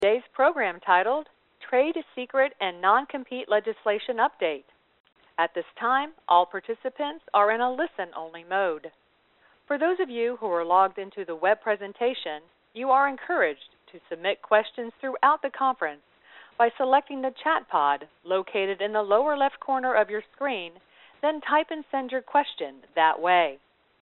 Today's program titled Trade Secret and Non-Compete Legislation Update. At this time, all participants are in a listen-only mode. For those of you who are logged into the web presentation, you are encouraged to submit questions throughout the conference by selecting the chat pod located in the lower left corner of your screen, then type and send your question that way.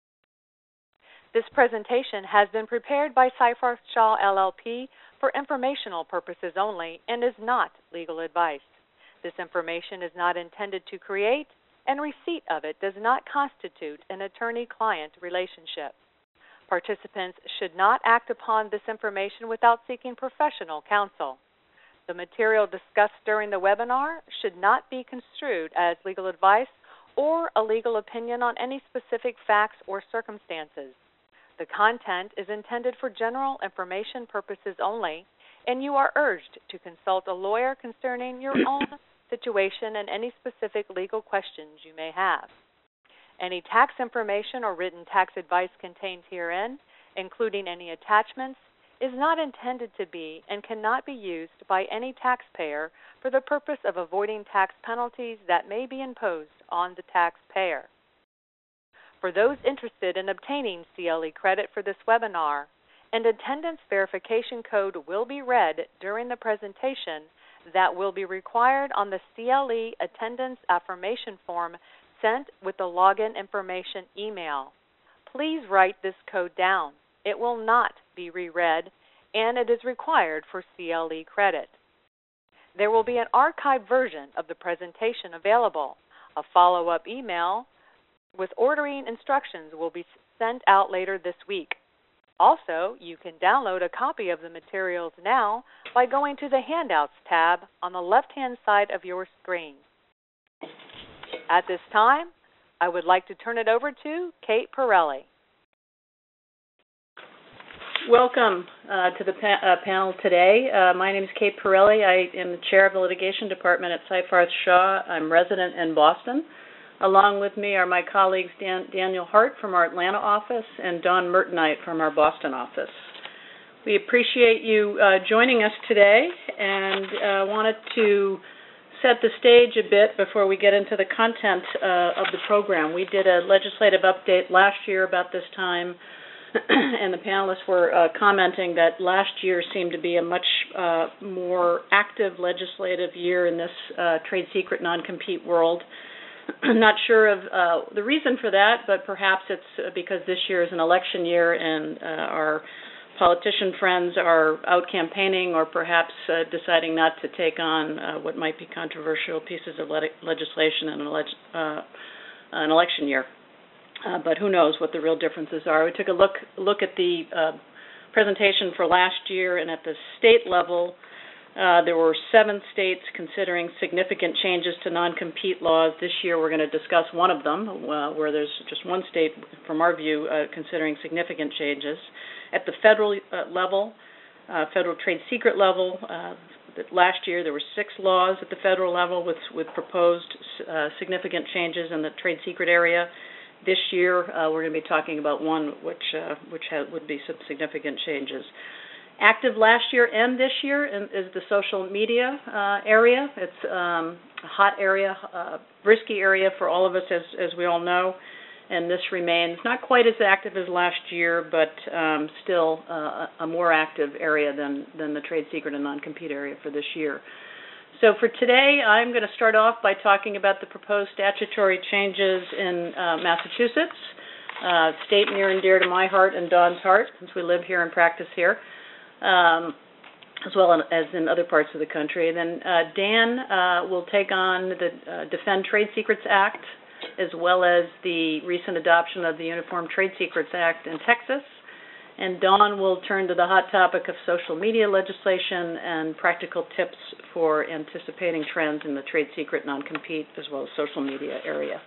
This presentation has been prepared by Seyfarth Shaw LLP for informational purposes only and is not legal advice. This information is not intended to create, and receipt of it does not constitute an attorney-client relationship. Participants should not act upon this information without seeking professional counsel. The material discussed during the webinar should not be construed as legal advice or a legal opinion on any specific facts or circumstances. The content is intended for general information purposes only, and you are urged to consult a lawyer concerning your own situation and any specific legal questions you may have. Any tax information or written tax advice contained herein, including any attachments, is not intended to be and cannot be used by any taxpayer for the purpose of avoiding tax penalties that may be imposed on the taxpayer. For those interested in obtaining CLE credit for this webinar, an attendance verification code will be read during the presentation that will be required on the CLE attendance affirmation form sent with the login information email. Please write this code down. It will not be reread, and it is required for CLE credit. There will be an archived version of the presentation available. A follow-up email with ordering instructions will be sent out later this week. Also, you can download a copy of the materials now by going to the Handouts tab on the left-hand side of your screen. At this time, I would like to turn it over to Kate Pirelli. Welcome to the panel today. My name is Kate Pirelli. I am the chair of the litigation department at Seyfarth Shaw. I'm resident in Boston. Along with me are my colleagues Daniel Hart from our Atlanta office and Dawn Mertenite from our Boston office. We appreciate you joining us today and wanted to set the stage a bit before we get into the content of the program. We did a legislative update last year about this time, and the panelists were commenting that last year seemed to be a much more active legislative year in this trade secret non-compete world. Not sure of the reason for that, but perhaps it's because this year is an election year and our politician friends are out campaigning or perhaps deciding not to take on what might be controversial pieces of legislation in an election year. But who knows what the real differences are. We took a look at the presentation for last year, and at the state level, there were 7 states considering significant changes to non-compete laws. This year we're going to discuss one of them, where there's just one state, from our view, considering significant changes. At the federal level, federal trade secret level, last year there were 6 laws at the federal level with proposed significant changes in the trade secret area. This year we're going to be talking about one which would be some significant changes. Active last year and this year is the social media area. It's a hot area, risky area for all of us, as we all know, and this remains not quite as active as last year, but still a more active area than the trade secret and non-compete area for this year. So for today, I'm going to start off by talking about the proposed statutory changes in Massachusetts, state near and dear to my heart and Dawn's heart, since we live here and practice here. As well as in other parts of the country. And then Dan will take on the Defend Trade Secrets Act, as well as the recent adoption of the Uniform Trade Secrets Act in Texas. And Dawn will turn to the hot topic of social media legislation and practical tips for anticipating trends in the trade secret non-compete as well as social media area.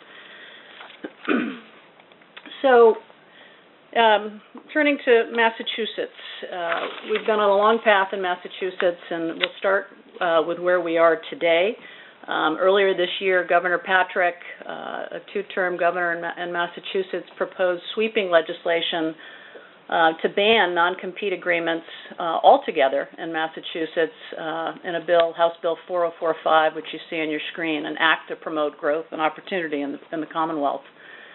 So, turning to Massachusetts, we've been on a long path in Massachusetts, and we'll start with where we are today. Earlier this year, Governor Patrick, a 2-term governor in Massachusetts, proposed sweeping legislation to ban non-compete agreements altogether in Massachusetts in a bill, House Bill 4045, which you see on your screen, an act to promote growth and opportunity in the Commonwealth.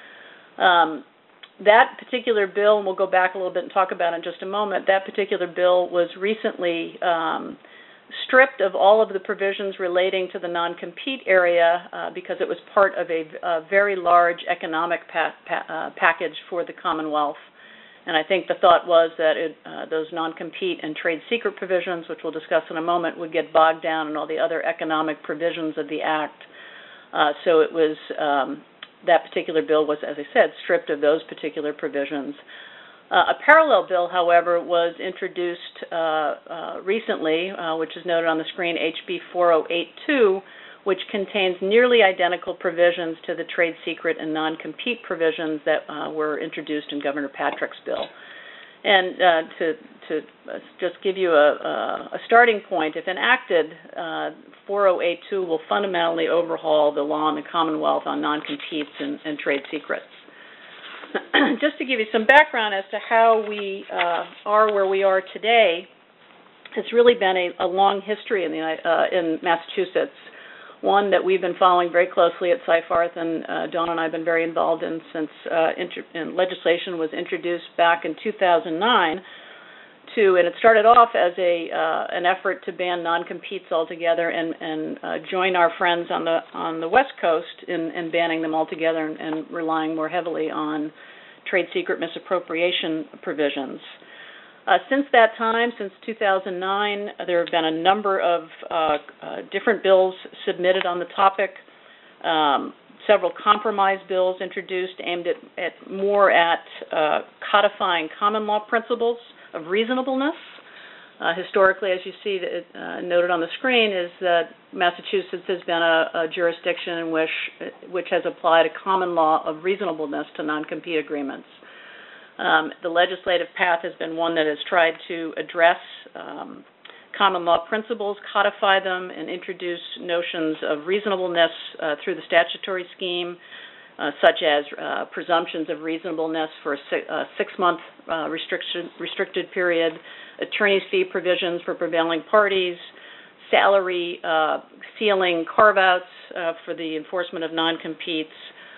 That particular bill, and we'll go back a little bit and talk about it in just a moment, that particular bill was recently stripped of all of the provisions relating to the non-compete area because it was part of a very large economic package for the Commonwealth. And I think the thought was that those non-compete and trade secret provisions, which we'll discuss in a moment, would get bogged down in all the other economic provisions of the Act. So it was, that particular bill was, as I said, stripped of those particular provisions. A parallel bill, however, was introduced recently, which is noted on the screen, HB 4082, which contains nearly identical provisions to the trade secret and non-compete provisions that were introduced in Governor Patrick's bill. And to just give you a starting point, if enacted, 4082 will fundamentally overhaul the law in the Commonwealth on non-competes and trade secrets. Just to give you some background as to how we are where we are today, it's really been a long history in Massachusetts, one that we've been following very closely at Seyfarth, and Dawn and I have been very involved in since legislation was introduced back in 2009. And it started off as an effort to ban non-competes altogether and join our friends on the West Coast in banning them altogether and relying more heavily on trade secret misappropriation provisions. Since that time, since 2009, there have been a number of different bills submitted on the topic, several compromise bills introduced aimed more at codifying common law principles of reasonableness. Historically, as you see noted on the screen, is that Massachusetts has been a jurisdiction in which has applied a common law of reasonableness to non-compete agreements. The legislative path has been one that has tried to address common law principles, codify them, and introduce notions of reasonableness through the statutory scheme, such as presumptions of reasonableness for a six-month restricted period, attorney's fee provisions for prevailing parties, salary ceiling carve-outs for the enforcement of non-competes.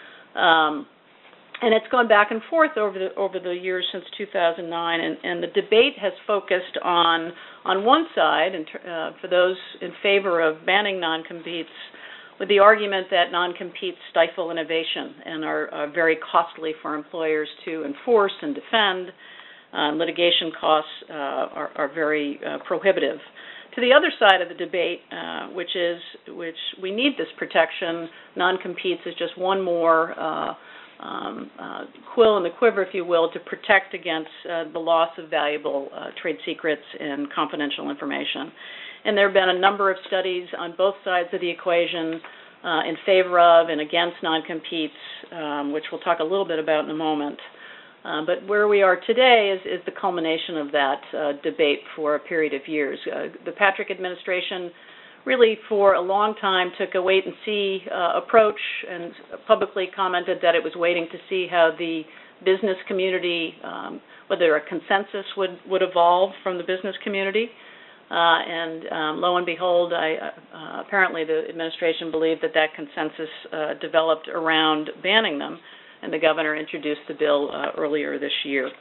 And it's gone back and forth over the years since 2009, and the debate has focused on one side, and for those in favor of banning non-competes, with the argument that non-competes stifle innovation and are very costly for employers to enforce and defend. Litigation costs are very prohibitive. To the other side of the debate, which we need this protection, non-competes is just one more quill in the quiver, if you will, to protect against the loss of valuable trade secrets and confidential information. And there have been a number of studies on both sides of the equation in favor of and against non-competes, which we'll talk a little bit about in a moment. But where we are today is the culmination of that debate for a period of years. The Patrick administration really for a long time took a wait-and-see approach and publicly commented that it was waiting to see how the business community, whether a consensus would evolve from the business community. And lo and behold, apparently the administration believed that consensus developed around banning them, and the governor introduced the bill earlier this year.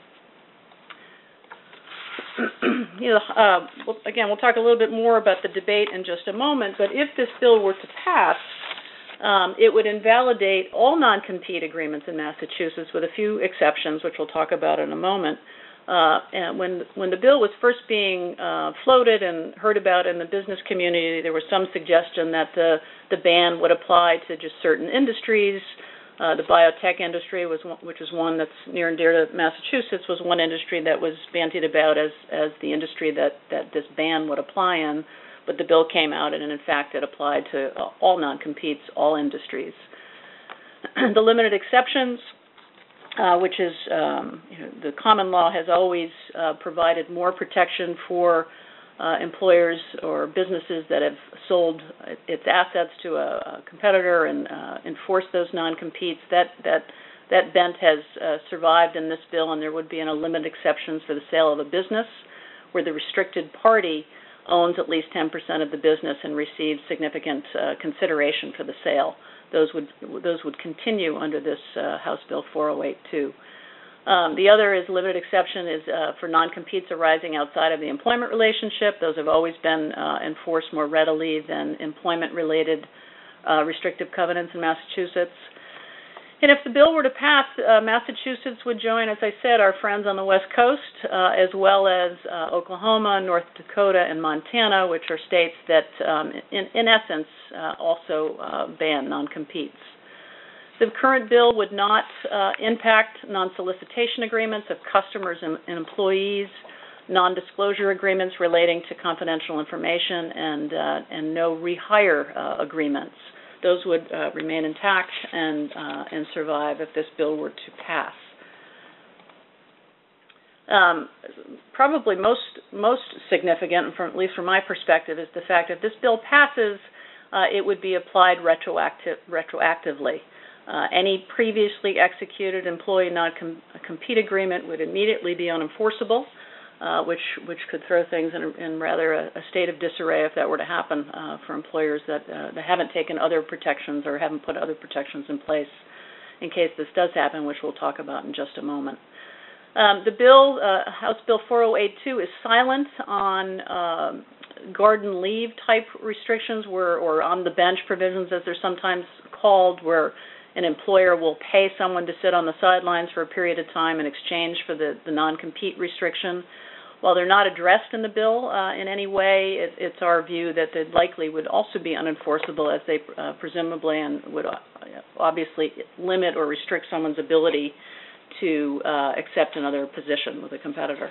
Again, we'll talk a little bit more about the debate in just a moment, but if this bill were to pass, it would invalidate all non-compete agreements in Massachusetts with a few exceptions, which we'll talk about in a moment. And when the bill was first being floated and heard about in the business community, there was some suggestion that the ban would apply to just certain industries. The biotech industry, which is one that's near and dear to Massachusetts, was one industry that was bandied about as the industry that this ban would apply in. But the bill came out, and in fact, it applied to all non-competes, all industries. The limited exceptions, which is the common law has always provided more protection for employers or businesses that have sold its assets to a competitor and enforced those non-competes. That That bent has survived in this bill, and there would be no limited exceptions for the sale of a business where the restricted party owns at least 10% of the business and receives significant consideration for the sale. Those would continue under this House Bill 408 too. The other is limited exception is for non-competes arising outside of the employment relationship. Those have always been enforced more readily than employment-related restrictive covenants in Massachusetts. And if the bill were to pass, Massachusetts would join, as I said, our friends on the West Coast, as well as Oklahoma, North Dakota, and Montana, which are states that, in essence, also ban non-competes. The current bill would not impact non-solicitation agreements of customers and employees, non-disclosure agreements relating to confidential information, and no rehire agreements. Those would remain intact and survive if this bill were to pass. Probably most significant, at least from my perspective, is the fact that if this bill passes, it would be applied retroactively. Any previously executed employee non-compete agreement would immediately be unenforceable, which could throw things in rather a state of disarray if that were to happen for employers that haven't taken other protections or haven't put other protections in place in case this does happen, which we'll talk about in just a moment. The bill, House Bill 4082, is silent on garden leave type restrictions or on the bench provisions, as they're sometimes called, where an employer will pay someone to sit on the sidelines for a period of time in exchange for the non-compete restriction. While they're not addressed in the bill in any way, it's our view that they likely would also be unenforceable, as they presumably and would obviously limit or restrict someone's ability to accept another position with a competitor.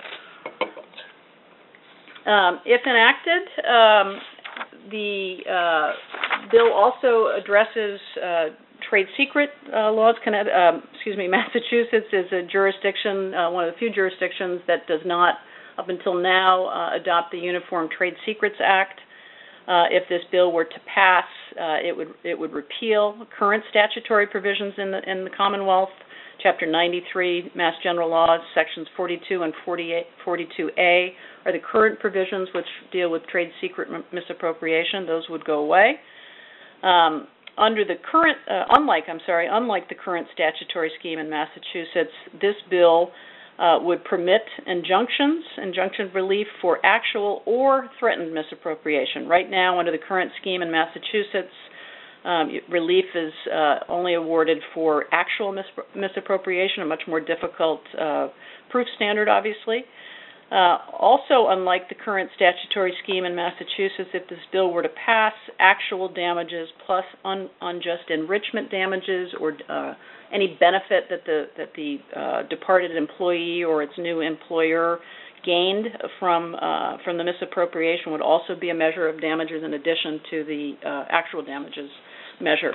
If enacted, the bill also addresses trade secret laws. Massachusetts is a jurisdiction, one of the few jurisdictions that does not, up until now, adopt the Uniform Trade Secrets Act. If this bill were to pass, it would repeal current statutory provisions in the Commonwealth. Chapter 93, Mass General Laws, Sections 42 and 42A are the current provisions which deal with trade secret misappropriation. Those would go away. Under the current, unlike the current statutory scheme in Massachusetts, this bill would permit injunction relief for actual or threatened misappropriation. Right now, under the current scheme in Massachusetts, relief is only awarded for actual misappropriation, a much more difficult proof standard, obviously. Also, unlike the current statutory scheme in Massachusetts, if this bill were to pass, actual damages plus unjust enrichment damages or any benefit that the departed employee or its new employer gained from the misappropriation would also be a measure of damages in addition to the actual damages measure.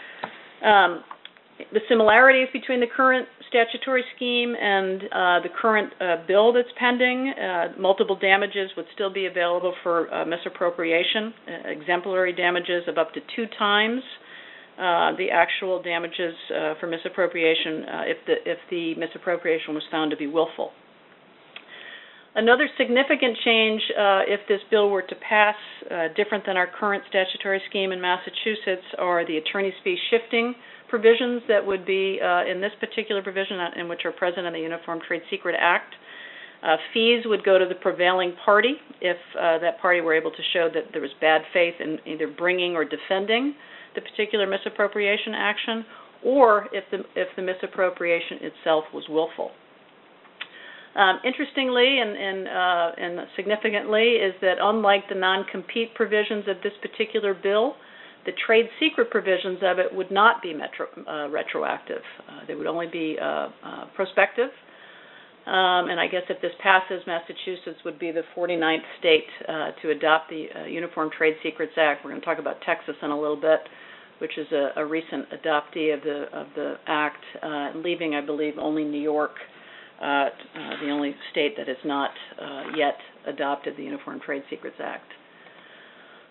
The similarities between the current statutory scheme and the current bill that's pending, multiple damages would still be available for misappropriation, exemplary damages of up to 2 times the actual damages for misappropriation if the misappropriation was found to be willful. Another significant change, if this bill were to pass, different than our current statutory scheme in Massachusetts, are the attorney's fee shifting provisions that would be in this particular provision, in which are present in the Uniform Trade Secret Act. Fees would go to the prevailing party if that party were able to show that there was bad faith in either bringing or defending the particular misappropriation action, or if the misappropriation itself was willful. Interestingly and significantly is that unlike the non-compete provisions of this particular bill, the trade secret provisions of it would not be retroactive. They would only be prospective. And I guess if this passes, Massachusetts would be the 49th state to adopt the Uniform Trade Secrets Act. We're going to talk about Texas in a little bit, which is a recent adoptee of the act, leaving, I believe, only New York, the only state that has not yet adopted the Uniform Trade Secrets Act.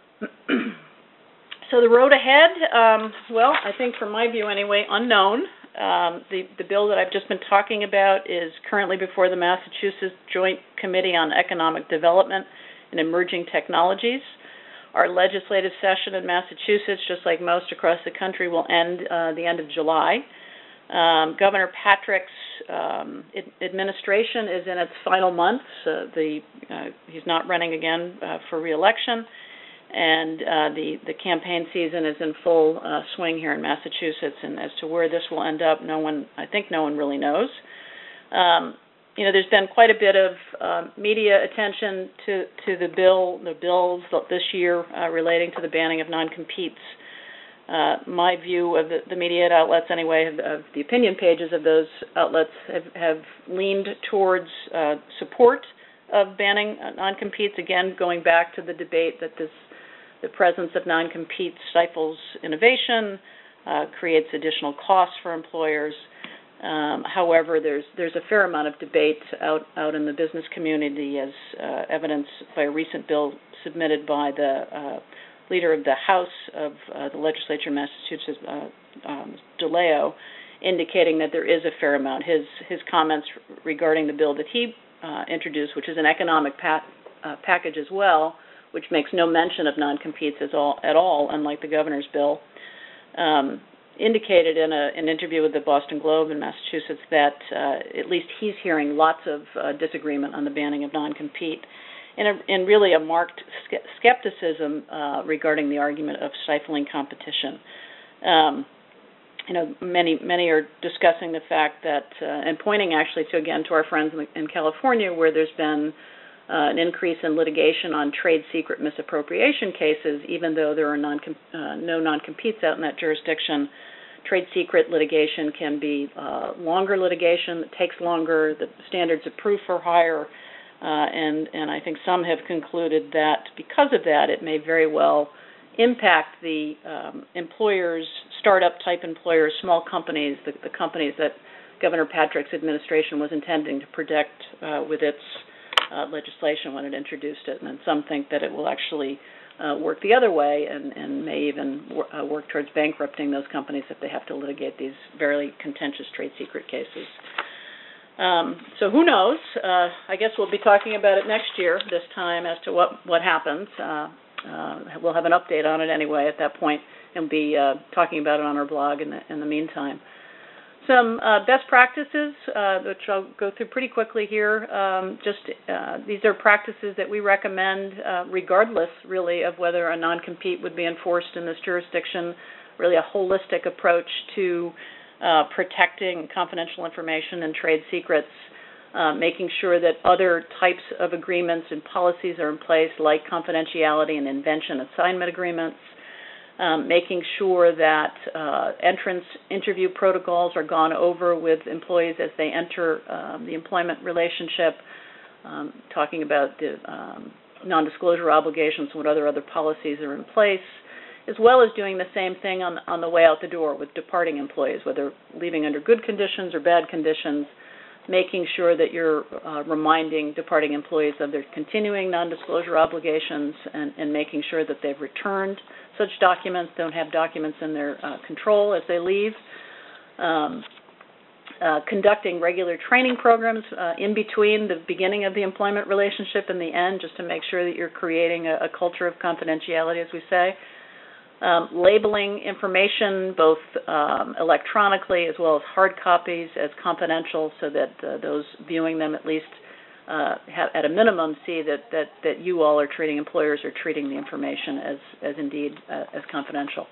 So the road ahead, well, I think from my view anyway, unknown. The bill that I've just been talking about is currently before the Massachusetts Joint Committee on Economic Development and Emerging Technologies. Our legislative session in Massachusetts, just like most across the country, will end the end of July. Governor Patrick's administration is in its final months. He's not running again for re-election, and the campaign season is in full swing here in Massachusetts. And as to where this will end up, I think no one really knows. There's been quite a bit of media attention to the bills this year relating to the banning of non-competes. My view of the media outlets, anyway, of the opinion pages of those outlets have leaned towards support of banning non-competes. Again, going back to the debate that the presence of non-competes stifles innovation, creates additional costs for employers. However, there's a fair amount of debate out in the business community, as evidenced by a recent bill submitted by the leader of the House of the legislature in Massachusetts, DeLeo, indicating that there is a fair amount. His comments regarding the bill that he introduced, which is an economic package as well, which makes no mention of non-competes at all, unlike the governor's bill, indicated in an interview with the Boston Globe in Massachusetts that at least he's hearing lots of disagreement on the banning of non-compete, and really a marked skepticism regarding the argument of stifling competition. Many are discussing the fact that, and pointing actually to our friends in California, where there's been an increase in litigation on trade secret misappropriation cases, even though there are no non-competes out in that jurisdiction. Trade secret litigation can be longer litigation, it takes longer, the standards of proof are higher, and I think some have concluded that because of that, it may very well impact the employers, startup-type employers, small companies, the companies that Governor Patrick's administration was intending to protect with its legislation when it introduced it, and some think that it will actually work the other way and may even work towards bankrupting those companies if they have to litigate these very contentious trade secret cases. So who knows? I guess we'll be talking about it next year, this time, as to what happens. We'll have an update on it anyway at that point, and be talking about it on our blog in the meantime. Some best practices, which I'll go through pretty quickly here. These are practices that we recommend regardless, really, of whether a non-compete would be enforced in this jurisdiction, really a holistic approach to protecting confidential information and trade secrets, making sure that other types of agreements and policies are in place, like confidentiality and invention assignment agreements, making sure that entrance interview protocols are gone over with employees as they enter the employment relationship, talking about the non-disclosure obligations and what other policies are in place, as well as doing the same thing on the way out the door with departing employees, whether leaving under good conditions or bad conditions, making sure that you're reminding departing employees of their continuing non-disclosure obligations and making sure that they've returned such documents, don't have documents in their control as they leave. Conducting regular training programs in between the beginning of the employment relationship and the end, just to make sure that you're creating a culture of confidentiality, as we say. Labeling information, both electronically as well as hard copies, as confidential, so that those viewing them at least have, at a minimum, see that you all are treating, employers are treating the information as indeed as confidential.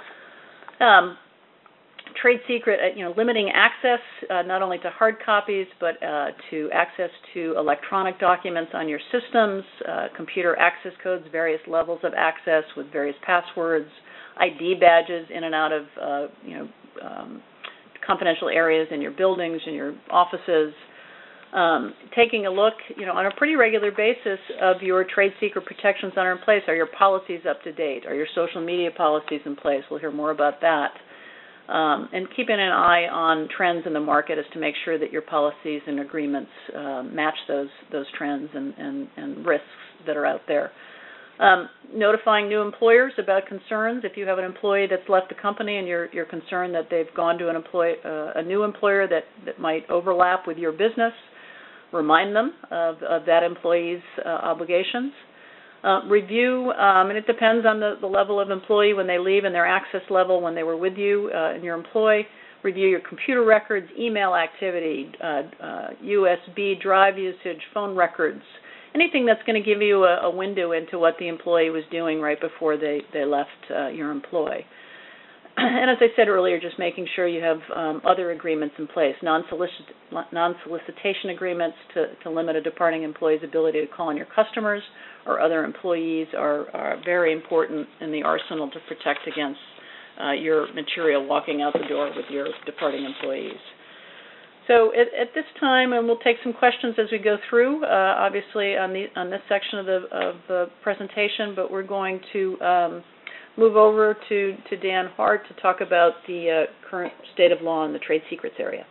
Trade secret, limiting access not only to hard copies, but to access to electronic documents on your systems, computer access codes, various levels of access with various passwords, ID badges in and out of confidential areas in your buildings, in your offices. Taking a look, on a pretty regular basis of your trade secret protections that are in place. Are your policies up to date? Are your social media policies in place? We'll hear more about that. And keeping an eye on trends in the market as to make sure that your policies and agreements match those trends and risks that are out there. Notifying new employers about concerns. If you have an employee that's left the company and you're concerned that they've gone to a new employer that might overlap with your business, remind them of that employee's obligations. Review, and it depends on the level of employee when they leave and their access level when they were with you and your employee. Review your computer records, email activity, USB drive usage, phone records, anything that's going to give you a window into what the employee was doing right before they left your employ. And as I said earlier, just making sure you have other agreements in place, non-solicitation agreements to limit a departing employee's ability to call on your customers or other employees are very important in the arsenal to protect against your material walking out the door with your departing employees. So at this time, and we'll take some questions as we go through, obviously on this section of the presentation, but we're going to move over to Dan Hart to talk about the current state of law in the trade secrets area.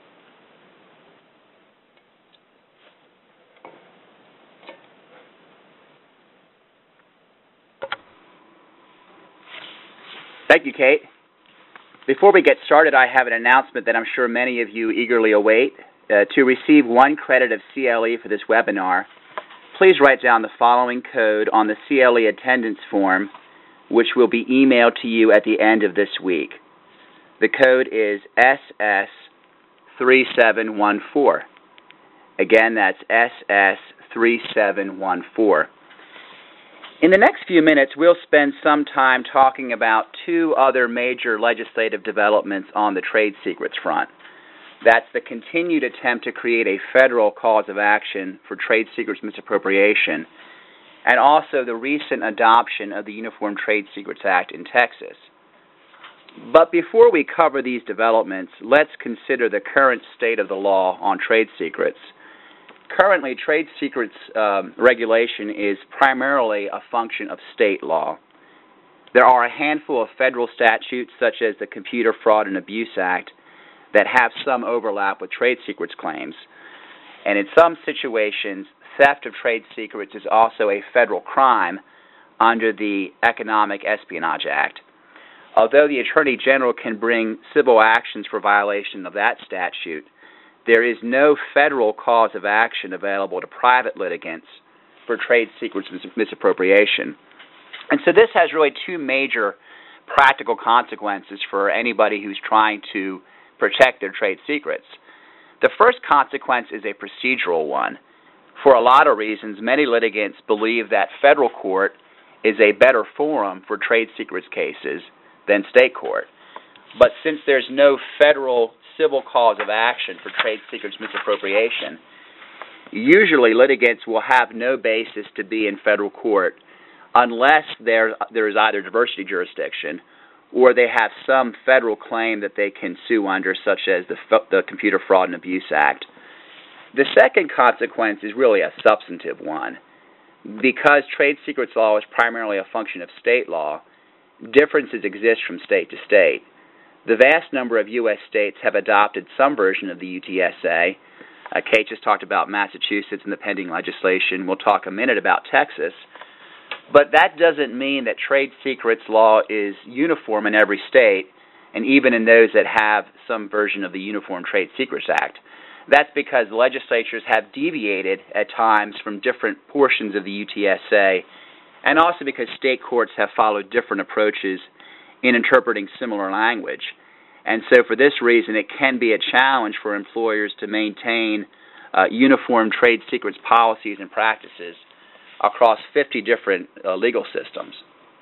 Thank you, Kate. Before we get started, I have an announcement that I'm sure many of you eagerly await. To receive 1 credit of CLE for this webinar, please write down the following code on the CLE attendance form, which will be emailed to you at the end of this week. The code is SS3714. Again, that's SS3714. In the next few minutes, we'll spend some time talking about 2 other major legislative developments on the trade secrets front. That's the continued attempt to create a federal cause of action for trade secrets misappropriation, and also the recent adoption of the Uniform Trade Secrets Act in Texas. But before we cover these developments, let's consider the current state of the law on trade secrets. Currently, trade secrets regulation is primarily a function of state law. There are a handful of federal statutes, such as the Computer Fraud and Abuse Act, that have some overlap with trade secrets claims. And in some situations, theft of trade secrets is also a federal crime under the Economic Espionage Act. Although the Attorney General can bring civil actions for violation of that statute, there is no federal cause of action available to private litigants for trade secrets misappropriation. And so this has really 2 major practical consequences for anybody who's trying to protect their trade secrets. The first consequence is a procedural one. For a lot of reasons, many litigants believe that federal court is a better forum for trade secrets cases than state court. But since there's no federal civil cause of action for trade secrets misappropriation, usually litigants will have no basis to be in federal court unless there is either diversity jurisdiction or they have some federal claim that they can sue under, such as the Computer Fraud and Abuse Act. The second consequence is really a substantive one. Because trade secrets law is primarily a function of state law, differences exist from state to state. The vast number of U.S. states have adopted some version of the UTSA. Kate just talked about Massachusetts and the pending legislation. We'll talk a minute about Texas. But that doesn't mean that trade secrets law is uniform in every state, and even in those that have some version of the Uniform Trade Secrets Act. That's because legislatures have deviated at times from different portions of the UTSA, and also because state courts have followed different approaches in interpreting similar language. And so for this reason, it can be a challenge for employers to maintain uniform trade secrets policies and practices across 50 different legal systems.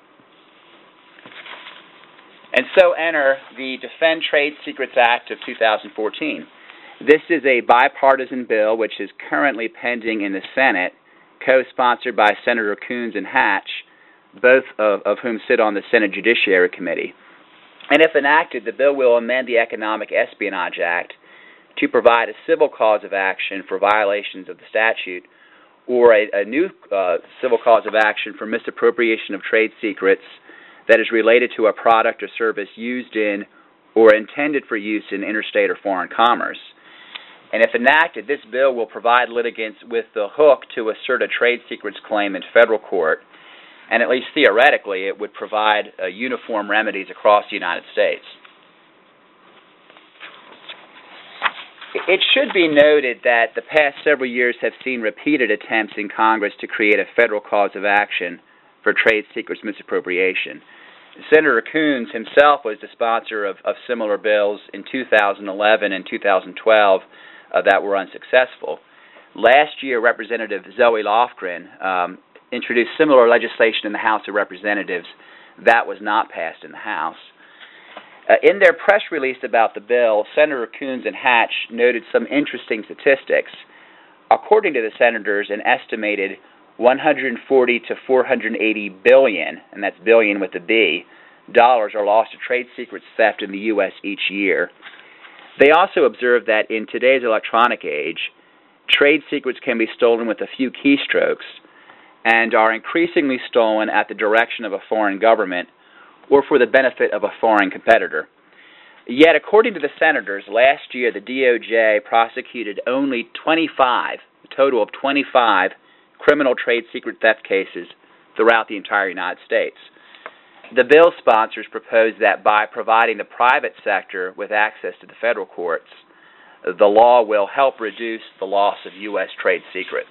And so enter the Defend Trade Secrets Act of 2014. This is a bipartisan bill which is currently pending in the Senate, co-sponsored by Senator Coons and Hatch, both of whom sit on the Senate Judiciary Committee. And if enacted, the bill will amend the Economic Espionage Act to provide a civil cause of action for violations of the statute, or a new civil cause of action for misappropriation of trade secrets that is related to a product or service used in or intended for use in interstate or foreign commerce. And if enacted, this bill will provide litigants with the hook to assert a trade secrets claim in federal court. and at least theoretically, it would provide uniform remedies across the United States. It should be noted that the past several years have seen repeated attempts in Congress to create a federal cause of action for trade secrets misappropriation. Senator Coons himself was the sponsor of similar bills in 2011 and 2012 that were unsuccessful. Last year, Representative Zoe Lofgren introduced similar legislation in the House of Representatives. That was not passed in the House. In their press release about the bill, Senator Coons and Hatch noted some interesting statistics. According to the senators, an estimated 140 to 480 billion, and that's billion with a B, dollars are lost to trade secrets theft in the U.S. each year. They also observed that in today's electronic age, trade secrets can be stolen with a few keystrokes and are increasingly stolen at the direction of a foreign government or for the benefit of a foreign competitor. Yet, according to the senators, last year the DOJ prosecuted only 25, a total of 25, criminal trade secret theft cases throughout the entire United States. The bill sponsors propose that by providing the private sector with access to the federal courts, the law will help reduce the loss of U.S. trade secrets.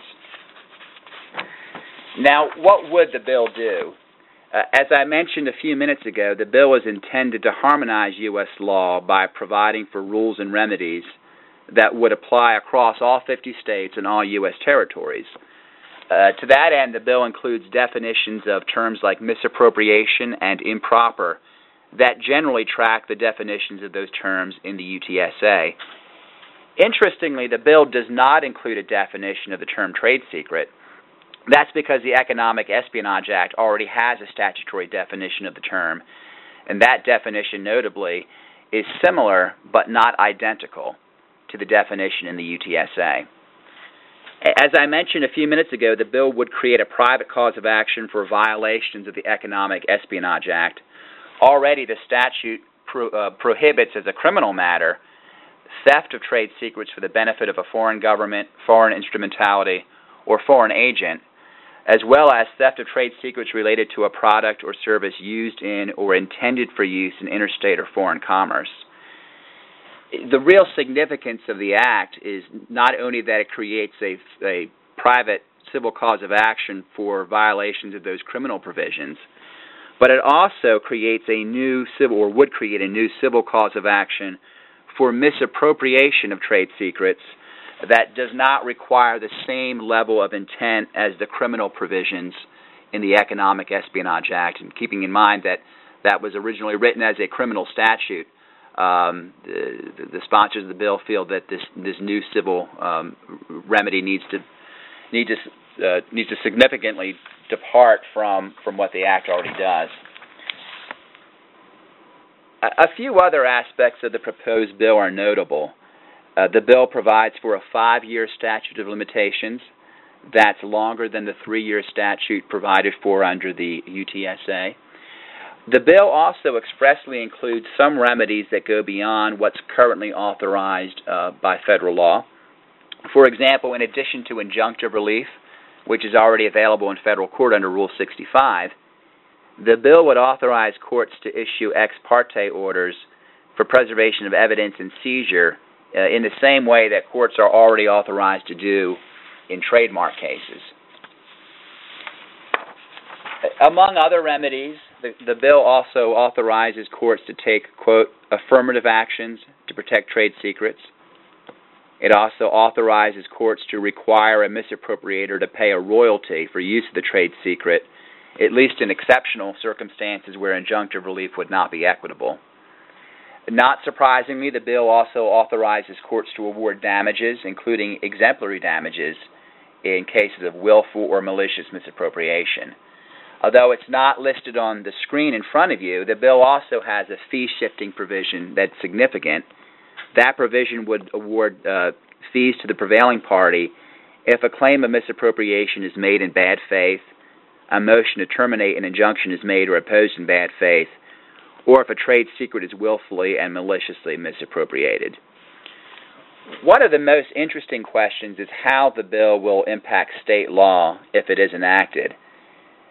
Now, what would the bill do? As I mentioned a few minutes ago, the bill is intended to harmonize U.S. law by providing for rules and remedies that would apply across all 50 states and all U.S. territories. To that end, the bill includes definitions of terms like misappropriation and improper that generally track the definitions of those terms in the UTSA. Interestingly, the bill does not include a definition of the term trade secret. That's because the Economic Espionage Act already has a statutory definition of the term, and that definition, notably, is similar but not identical to the definition in the UTSA. As I mentioned a few minutes ago, the bill would create a private cause of action for violations of the Economic Espionage Act. Already, the statute prohibits as a criminal matter theft of trade secrets for the benefit of a foreign government, foreign instrumentality, or foreign agent, as well as theft of trade secrets related to a product or service used in or intended for use in interstate or foreign commerce. The real significance of the Act is not only that it creates a private civil cause of action for violations of those criminal provisions, but it also creates a new civil, or would create a new civil cause of action for misappropriation of trade secrets that does not require the same level of intent as the criminal provisions in the Economic Espionage Act. And keeping in mind that that was originally written as a criminal statute, the sponsors of the bill feel that this new civil remedy needs to significantly depart from what the Act already does. A few other aspects of the proposed bill are notable. The bill provides for a 5-year statute of limitations. That's longer than the 3-year statute provided for under the UTSA. The bill also expressly includes some remedies that go beyond what's currently authorized by federal law. For example, in addition to injunctive relief, which is already available in federal court under Rule 65, the bill would authorize courts to issue ex parte orders for preservation of evidence and seizure in the same way that courts are already authorized to do in trademark cases. Among other remedies, the bill also authorizes courts to take, quote, affirmative actions to protect trade secrets. It also authorizes courts to require a misappropriator to pay a royalty for use of the trade secret, at least in exceptional circumstances where injunctive relief would not be equitable. Not surprisingly, the bill also authorizes courts to award damages, including exemplary damages, in cases of willful or malicious misappropriation. Although it's not listed on the screen in front of you, the bill also has a fee-shifting provision that's significant. That provision would award fees to the prevailing party if a claim of misappropriation is made in bad faith, a motion to terminate an injunction is made or opposed in bad faith, or if a trade secret is willfully and maliciously misappropriated. One of the most interesting questions is how the bill will impact state law if it is enacted.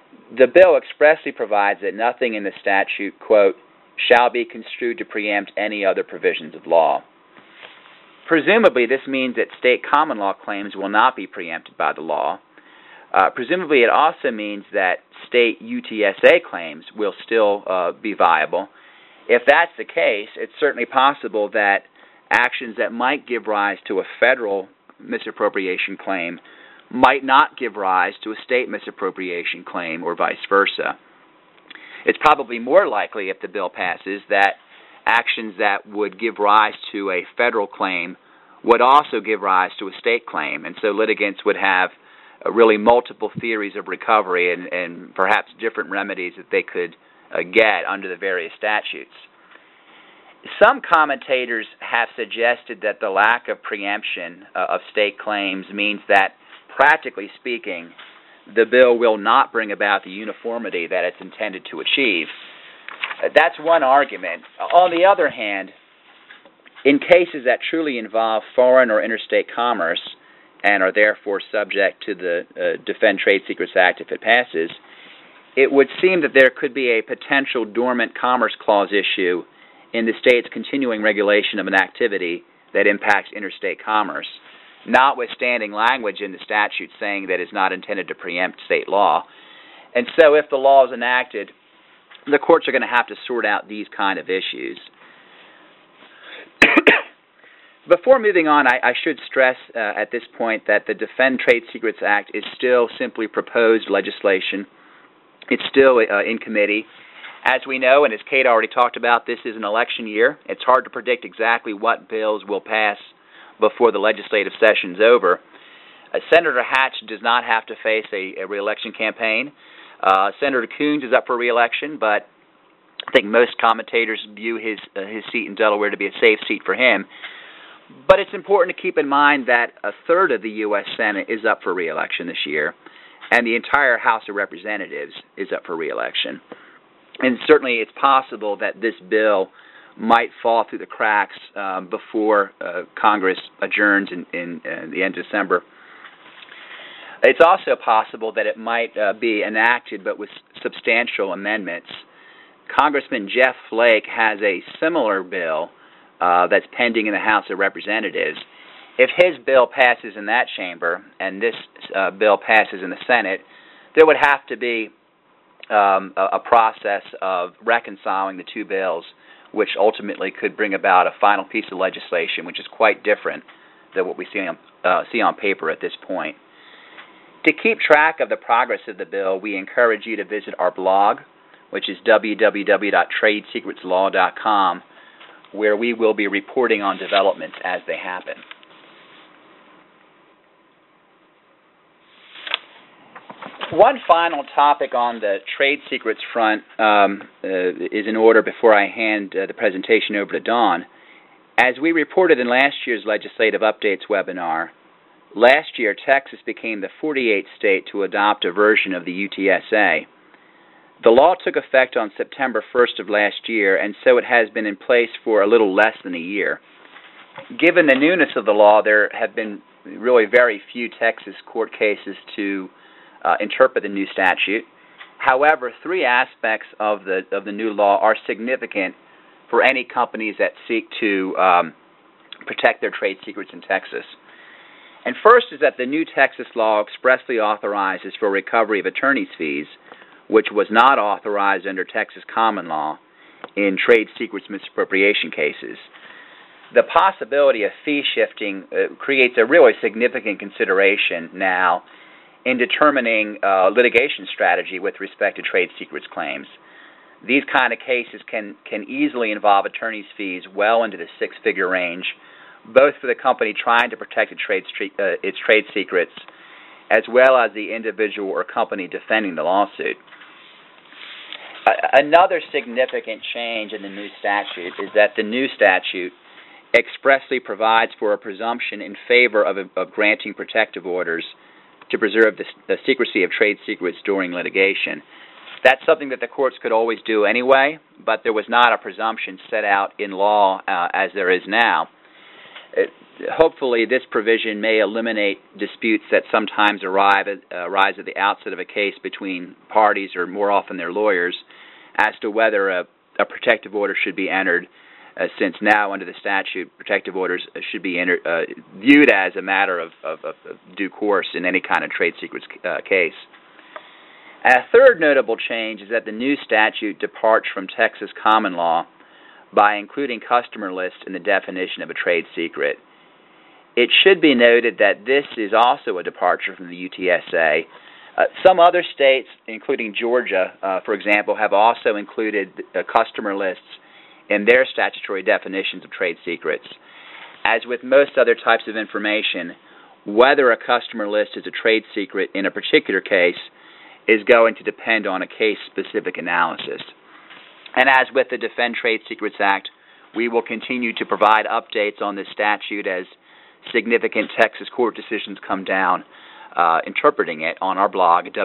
The bill expressly provides that nothing in the statute, quote, shall be construed to preempt any other provisions of law. Presumably, this means that state common law claims will not be preempted by the law. Presumably, it also means that state UTSA claims will still be viable. If that's the case, it's certainly possible that actions that might give rise to a federal misappropriation claim might not give rise to a state misappropriation claim, or vice versa. It's probably more likely, if the bill passes, that actions that would give rise to a federal claim would also give rise to a state claim, and so litigants would have really multiple theories of recovery and perhaps different remedies that they could get under the various statutes. Some commentators have suggested that the lack of preemption of state claims means that, practically speaking, the bill will not bring about the uniformity that it's intended to achieve. That's one argument. On the other hand, in cases that truly involve foreign or interstate commerce and are therefore subject to the Defend Trade Secrets Act if it passes, it would seem that there could be a potential dormant Commerce Clause issue in the state's continuing regulation of an activity that impacts interstate commerce, notwithstanding language in the statute saying that it's not intended to preempt state law. And so if the law is enacted, the courts are going to have to sort out these kind of issues. Before moving on, I should stress at this point that the Defend Trade Secrets Act is still simply proposed legislation. It's still in committee. As we know, and as Kate already talked about, this is an election year. It's hard to predict exactly what bills will pass before the legislative session's over. Senator Hatch does not have to face a re-election campaign. Senator Coons is up for re-election, but I think most commentators view his seat in Delaware to be a safe seat for him. But it's important to keep in mind that a third of the U.S. Senate is up for re-election this year, and the entire House of Representatives is up for re-election. And certainly it's possible that this bill might fall through the cracks before Congress adjourns in the end of December. It's also possible that it might be enacted but with substantial amendments. Congressman Jeff Flake has a similar bill that's pending in the House of Representatives. If his bill passes in that chamber and this bill passes in the Senate, there would have to be a process of reconciling the two bills, which ultimately could bring about a final piece of legislation which is quite different than what we see on paper at this point. To keep track of the progress of the bill, we encourage you to visit our blog, which is www.tradesecretslaw.com, where we will be reporting on developments as they happen. One final topic on the trade secrets front is in order before I hand the presentation over to Dawn. As we reported in last year's Legislative Updates webinar, last year Texas became the 48th state to adopt a version of the UTSA. The law took effect on September 1st of last year, and so it has been in place for a little less than a year. Given the newness of the law, there have been really very few Texas court cases to interpret the new statute. However, three aspects of the new law are significant for any companies that seek to protect their trade secrets in Texas. And first is that the new Texas law expressly authorizes for recovery of attorney's fees, which was not authorized under Texas common law in trade secrets misappropriation cases. The possibility of fee shifting creates a really significant consideration now in determining litigation strategy with respect to trade secrets claims. These kind of cases can easily involve attorney's fees well into the six-figure range, both for the company trying to protect its trade secrets, as well as the individual or company defending the lawsuit. Another significant change in the new statute is that the new statute expressly provides for a presumption in favor of granting protective orders to preserve the secrecy of trade secrets during litigation. That's something that the courts could always do anyway, but there was not a presumption set out in law as there is now. hopefully this provision may eliminate disputes that sometimes arise at the outset of a case between parties, or more often their lawyers, as to whether a protective order should be entered, since now under the statute, protective orders should be viewed as a matter of due course in any kind of trade secrets case. A third notable change is that the new statute departs from Texas common law by including customer lists in the definition of a trade secret. It should be noted that this is also a departure from the UTSA. Some other states, including Georgia, for example, have also included customer lists in their statutory definitions of trade secrets. As with most other types of information, whether a customer list is a trade secret in a particular case is going to depend on a case-specific analysis. And as with the Defend Trade Secrets Act, we will continue to provide updates on this statute as significant Texas court decisions come down interpreting it on our blog at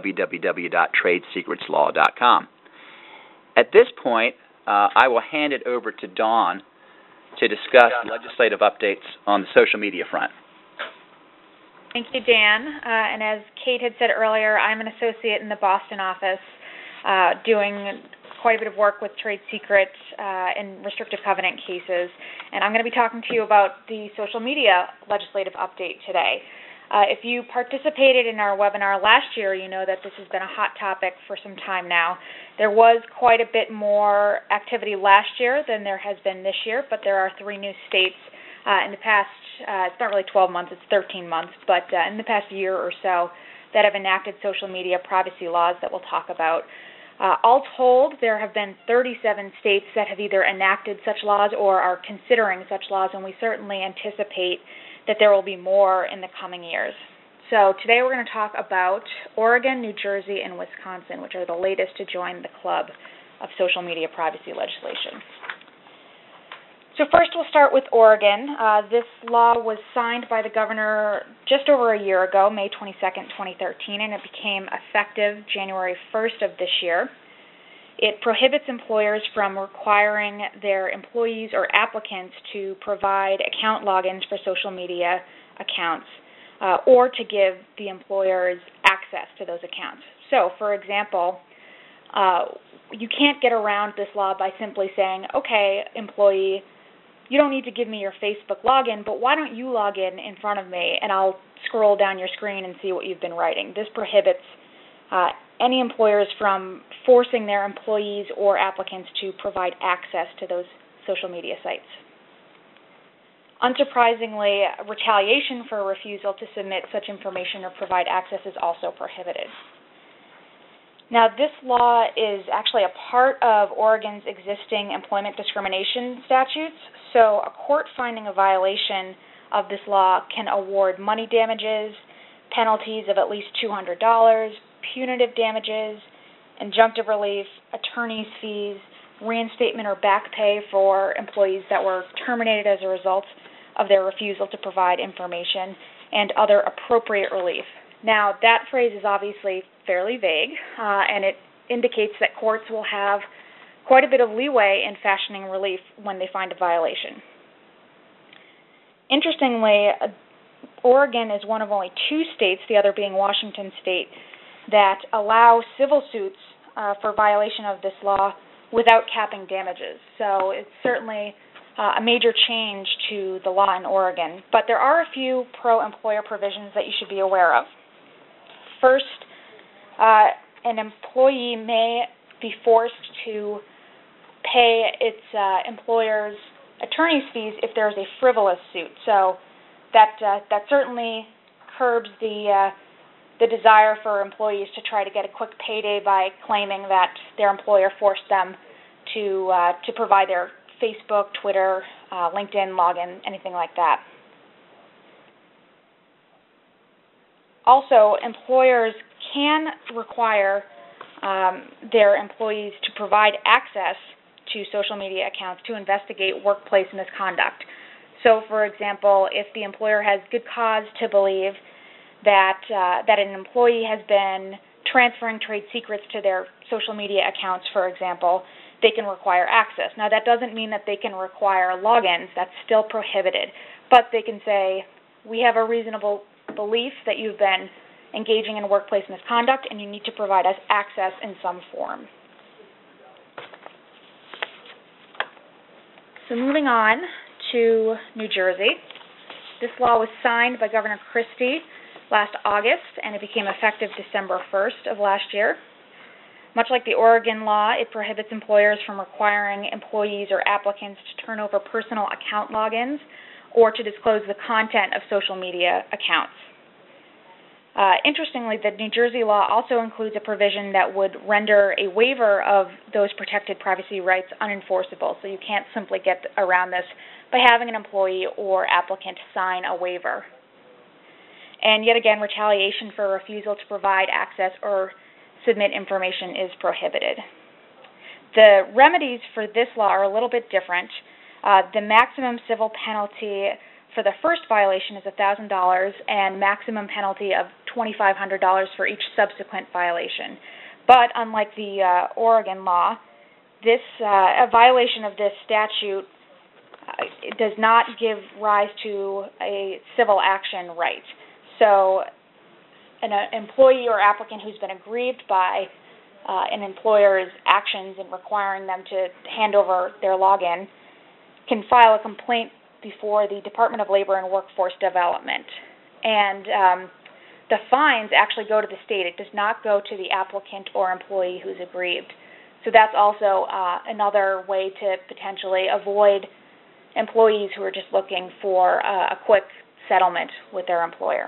www.tradesecretslaw.com. At this point, I will hand it over to Dawn to discuss legislative updates on the social media front. Thank you, Dan. And as Kate had said earlier, I'm an associate in the Boston office doing quite a bit of work with trade secrets and restrictive covenant cases. And I'm going to be talking to you about the social media legislative update today. If you participated in our webinar last year, you know that this has been a hot topic for some time now. There was quite a bit more activity last year than there has been this year, but there are 3 new states in the past, it's not really 12 months, it's 13 months, but in the past year or so that have enacted social media privacy laws that we'll talk about. All told, there have been 37 states that have either enacted such laws or are considering such laws, and we certainly anticipate that there will be more in the coming years. So today we're going to talk about Oregon, New Jersey, and Wisconsin, which are the latest to join the club of social media privacy legislation. So first we'll start with Oregon. This law was signed by the governor just over a year ago, May 22nd, 2013, and it became effective January 1st of this year. It prohibits employers from requiring their employees or applicants to provide account logins for social media accounts or to give the employers access to those accounts. So, for example, you can't get around this law by simply saying, okay, employee, you don't need to give me your Facebook login, but why don't you log in front of me and I'll scroll down your screen and see what you've been writing. This prohibits any employers from forcing their employees or applicants to provide access to those social media sites. Unsurprisingly, retaliation for a refusal to submit such information or provide access is also prohibited. Now, this law is actually a part of Oregon's existing employment discrimination statutes, so a court finding a violation of this law can award money damages, penalties of at least $200, punitive damages, injunctive relief, attorney's fees, reinstatement or back pay for employees that were terminated as a result of their refusal to provide information, and other appropriate relief. Now, that phrase is obviously fairly vague, and it indicates that courts will have quite a bit of leeway in fashioning relief when they find a violation. Interestingly, Oregon is one of only 2 states, the other being Washington State, that allow civil suits for violation of this law without capping damages. So it's certainly a major change to the law in Oregon. But there are a few pro-employer provisions that you should be aware of. First, an employee may be forced to pay its employer's attorney's fees if there's a frivolous suit. So that certainly curbs the desire for employees to try to get a quick payday by claiming that their employer forced them to provide their Facebook, Twitter, LinkedIn login, anything like that. Also, employers can require their employees to provide access to social media accounts to investigate workplace misconduct. So, for example, if the employer has good cause to believe that an employee has been transferring trade secrets to their social media accounts, for example, they can require access. Now, that doesn't mean that they can require logins. That's still prohibited. but they can say, we have a reasonable belief that you've been engaging in workplace misconduct and you need to provide us access in some form. So moving on to New Jersey. This law was signed by Governor Christie last August, and it became effective December 1st of last year. Much like the Oregon law, it prohibits employers from requiring employees or applicants to turn over personal account logins or to disclose the content of social media accounts. Interestingly, the New Jersey law also includes a provision that would render a waiver of those protected privacy rights unenforceable, so you can't simply get around this by having an employee or applicant sign a waiver. And yet again, retaliation for refusal to provide access or submit information is prohibited. The remedies for this law are a little bit different. The maximum civil penalty for the first violation is $1,000 and maximum penalty of $2,500 for each subsequent violation. But unlike the Oregon law, a violation of this statute does not give rise to a civil action right. So an employee or applicant who's been aggrieved by an employer's actions in requiring them to hand over their login can file a complaint before the Department of Labor and Workforce Development. And the fines actually go to the state. It does not go to the applicant or employee who's aggrieved. So that's also another way to potentially avoid employees who are just looking for a quick settlement with their employer.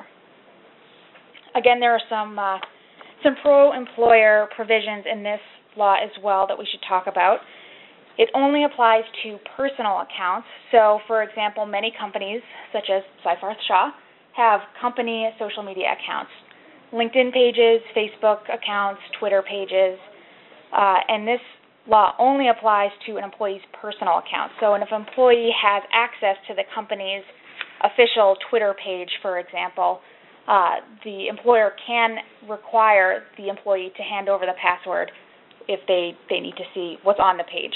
Again, there are some pro-employer provisions in this law as well that we should talk about. It only applies to personal accounts. So, for example, many companies, such as Seyfarth Shaw, have company social media accounts, LinkedIn pages, Facebook accounts, Twitter pages, and this law only applies to an employee's personal account. So if an employee has access to the company's official Twitter page, for example, the employer can require the employee to hand over the password if they need to see what's on the page.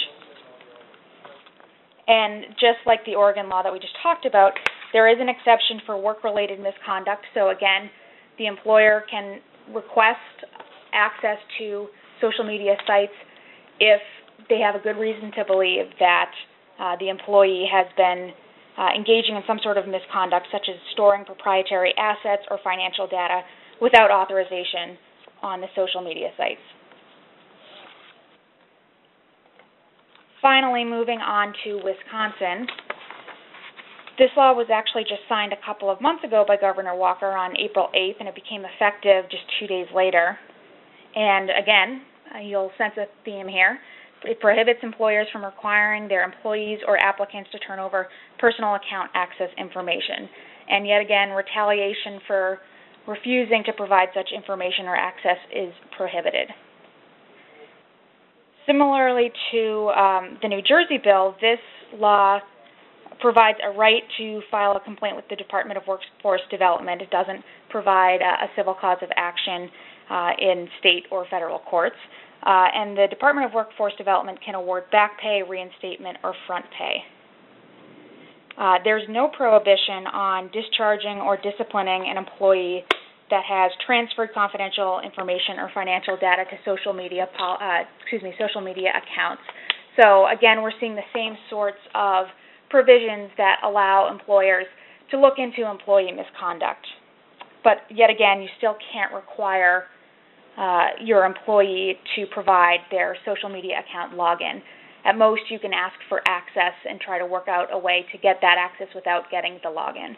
And just like the Oregon law that we just talked about, there is an exception for work-related misconduct. So again, the employer can request access to social media sites if they have a good reason to believe that the employee has been engaging in some sort of misconduct, such as storing proprietary assets or financial data without authorization on the social media sites. Finally, moving on to Wisconsin. This law was actually just signed a couple of months ago by Governor Walker on April 8th, and it became effective just 2 days later. And again, you'll sense a theme here. It prohibits employers from requiring their employees or applicants to turn over personal account access information. And yet again, retaliation for refusing to provide such information or access is prohibited. Similarly to the New Jersey bill, this law provides a right to file a complaint with the Department of Workforce Development. It doesn't provide a civil cause of action in state or federal courts. And the Department of Workforce Development can award back pay, reinstatement, or front pay. There's no prohibition on discharging or disciplining an employee that has transferred confidential information or financial data to social media accounts. So again, we're seeing the same sorts of provisions that allow employers to look into employee misconduct. But yet again, you still can't require your employee to provide their social media account login. At most, you can ask for access and try to work out a way to get that access without getting the login.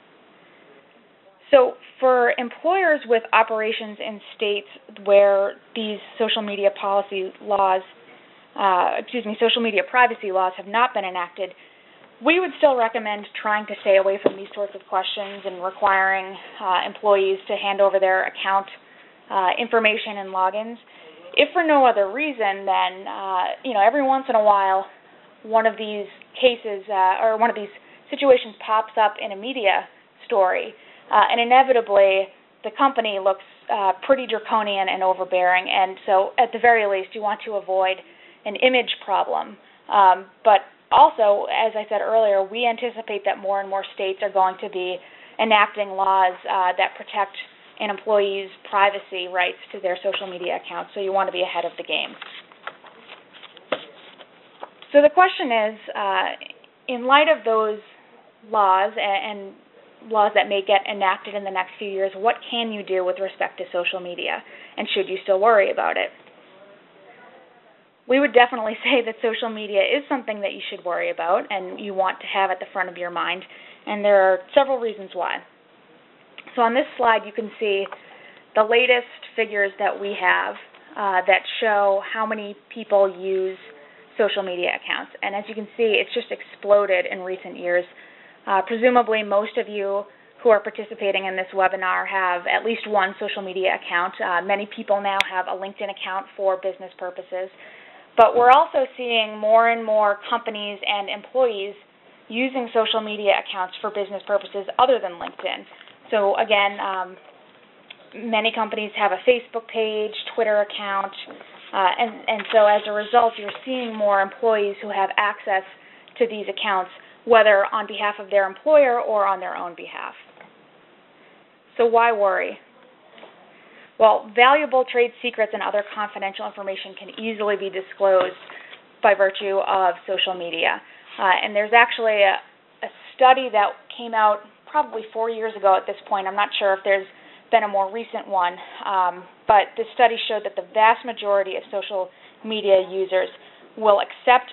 So for employers with operations in states where these social media privacy laws have not been enacted, we would still recommend trying to stay away from these sorts of questions and requiring employees to hand over their account information and logins. If for no other reason, then every once in a while, one of these cases or one of these situations pops up in a media story, and inevitably the company looks pretty draconian and overbearing. And so, at the very least, you want to avoid an image problem. But also, as I said earlier, we anticipate that more and more states are going to be enacting laws that protect an employee's privacy rights to their social media accounts, so you want to be ahead of the game. So the question is, in light of those laws and laws that may get enacted in the next few years, what can you do with respect to social media, and should you still worry about it? We would definitely say that social media is something that you should worry about and you want to have at the front of your mind, and there are several reasons why. So on this slide you can see the latest figures that we have that show how many people use social media accounts, and as you can see, it's just exploded in recent years. Presumably most of you who are participating in this webinar have at least one social media account. Many people now have a LinkedIn account for business purposes. But we're also seeing more and more companies and employees using social media accounts for business purposes other than LinkedIn. So again, many companies have a Facebook page, Twitter account, and so as a result, you're seeing more employees who have access to these accounts, whether on behalf of their employer or on their own behalf. So why worry? Well, valuable trade secrets and other confidential information can easily be disclosed by virtue of social media. And there's actually a study that came out probably 4 years ago at this point. I'm not sure if there's been a more recent one, but this study showed that the vast majority of social media users will accept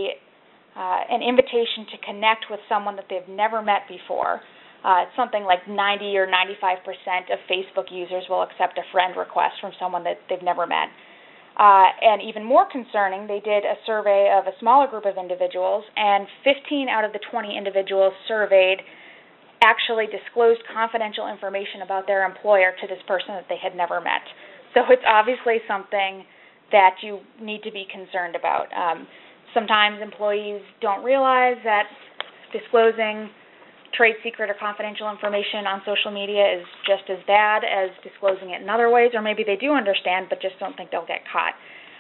an invitation to connect with someone that they've never met before. It's something like 90 or 95% of Facebook users will accept a friend request from someone that they've never met. And even more concerning, they did a survey of a smaller group of individuals, and 15 out of the 20 individuals surveyed actually disclosed confidential information about their employer to this person that they had never met. So it's obviously something that you need to be concerned about. Sometimes employees don't realize that disclosing trade secret or confidential information on social media is just as bad as disclosing it in other ways, or maybe they do understand but just don't think they'll get caught.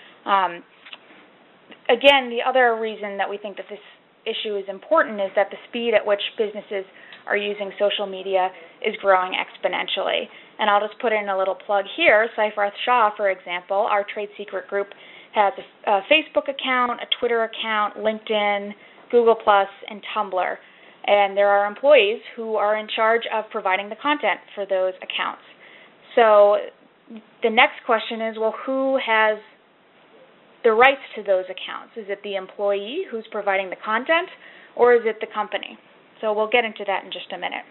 Again, the other reason that we think that this issue is important is that the speed at which businesses are using social media is growing exponentially. And I'll just put in a little plug here. Seyfarth Shaw, for example, our trade secret group, has a Facebook account, a Twitter account, LinkedIn, Google+, and Tumblr. And there are employees who are in charge of providing the content for those accounts. So the next question is, well, who has the rights to those accounts? Is it the employee who's providing the content, or is it the company? So we'll get into that in just a minute.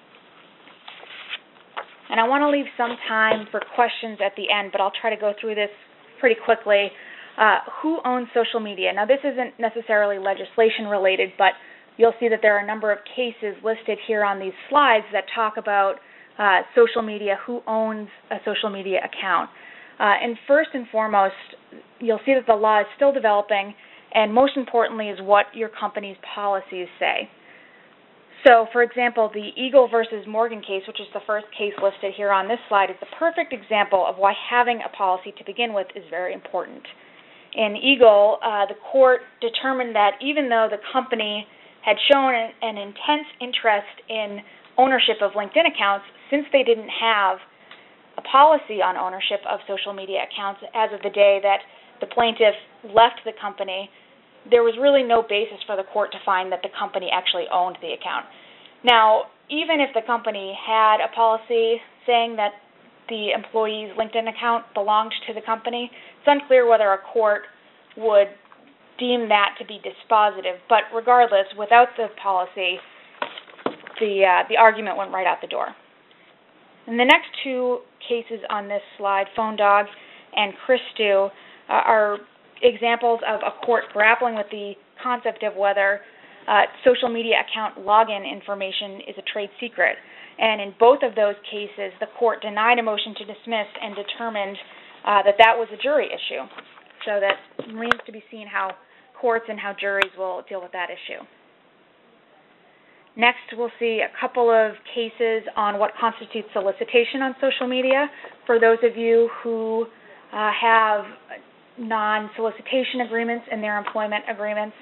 And I want to leave some time for questions at the end, but I'll try to go through this pretty quickly. Who owns social media? Now, this isn't necessarily legislation related, but you'll see that there are a number of cases listed here on these slides that talk about social media, who owns a social media account. And first and foremost, you'll see that the law is still developing, and most importantly is what your company's policies say. So, for example, the Eagle versus Morgan case, which is the first case listed here on this slide, is the perfect example of why having a policy to begin with is very important. In Eagle, the court determined that even though the company had shown an intense interest in ownership of LinkedIn accounts, since they didn't have a policy on ownership of social media accounts as of the day that the plaintiff left the company, there was really no basis for the court to find that the company actually owned the account. Now, even if the company had a policy saying that the employee's LinkedIn account belonged to the company, it's unclear whether a court would deem that to be dispositive, but regardless, without the policy, the argument went right out the door. And the next two cases on this slide, PhoneDog and Christu, are examples of a court grappling with the concept of whether social media account login information is a trade secret. And in both of those cases, the court denied a motion to dismiss and determined that was a jury issue. So that remains to be seen how courts and how juries will deal with that issue. Next, we'll see a couple of cases on what constitutes solicitation on social media. For those of you who have non-solicitation agreements in their employment agreements,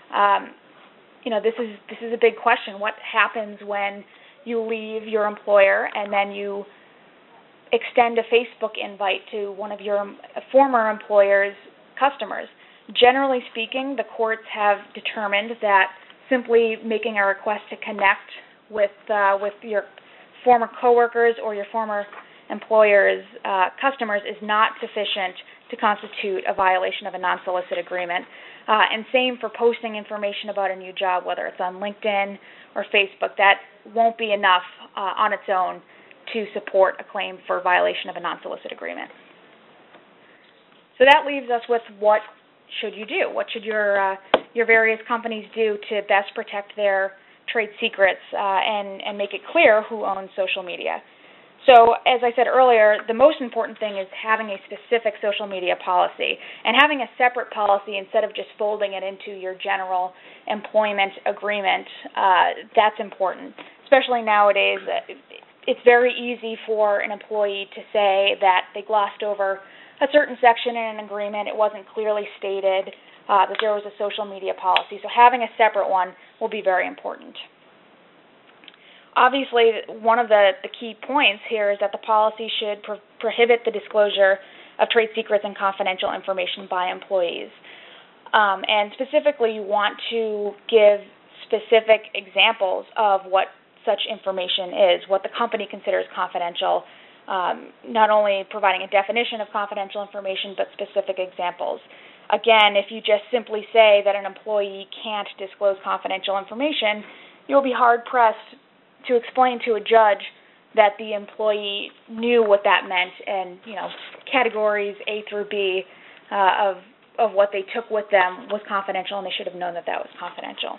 This is a big question. What happens when you leave your employer and then you extend a Facebook invite to one of your former employer's customers? Generally speaking, the courts have determined that simply making a request to connect with your former coworkers or your former employer's customers is not sufficient to constitute a violation of a non-solicit agreement. And same for posting information about a new job, whether it's on LinkedIn or Facebook. That won't be enough on its own to support a claim for violation of a non-solicit agreement. So that leaves us with what should you do? What should your various companies do to best protect their trade secrets and make it clear who owns social media? So, as I said earlier, the most important thing is having a specific social media policy and having a separate policy instead of just folding it into your general employment agreement. That's important, especially nowadays. It's very easy for an employee to say that they glossed over a certain section in an agreement. It wasn't clearly stated that there was a social media policy. So having a separate one will be very important. Obviously, one of the key points here is that the policy should prohibit the disclosure of trade secrets and confidential information by employees. And specifically, you want to give specific examples of what such information is, what the company considers confidential, not only providing a definition of confidential information, but specific examples. Again, if you just simply say that an employee can't disclose confidential information, you'll be hard-pressed to explain to a judge that the employee knew what that meant and, categories A through B of what they took with them was confidential, and they should have known that that was confidential.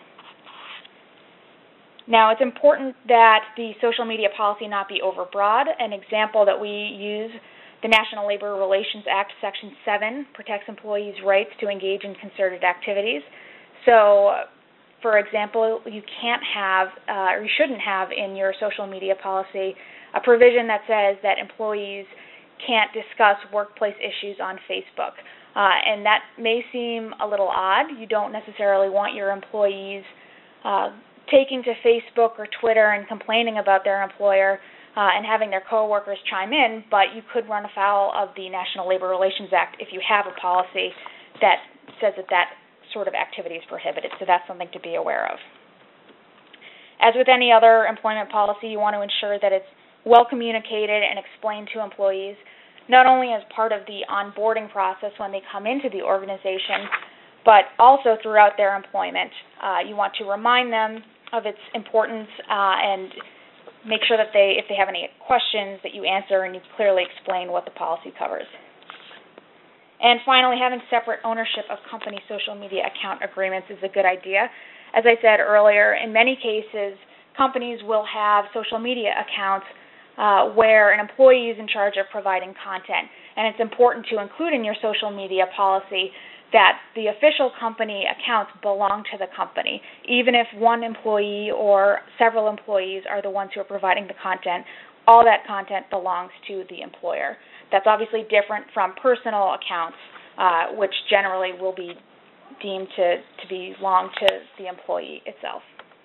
Now, it's important that the social media policy not be overbroad. An example that we use, the National Labor Relations Act, Section 7, protects employees' rights to engage in concerted activities. So, for example, you can't have, or you shouldn't have in your social media policy a provision that says that employees can't discuss workplace issues on Facebook. And that may seem a little odd. You don't necessarily want your employees taking to Facebook or Twitter and complaining about their employer and having their coworkers chime in, but you could run afoul of the National Labor Relations Act if you have a policy that says that that sort of activity is prohibited. So that's something to be aware of. As with any other employment policy, you want to ensure that it's well communicated and explained to employees, not only as part of the onboarding process when they come into the organization, but also throughout their employment. You want to remind them of its importance and make sure that if they have any questions that you answer and you clearly explain what the policy covers. And finally, having separate ownership of company social media account agreements is a good idea. As I said earlier, in many cases, companies will have social media accounts where an employee is in charge of providing content. And it's important to include in your social media policy that the official company accounts belong to the company, even if one employee or several employees are the ones who are providing the content. All that content belongs to the employer. That's obviously different from personal accounts, which generally will be deemed to belong to the employee itself.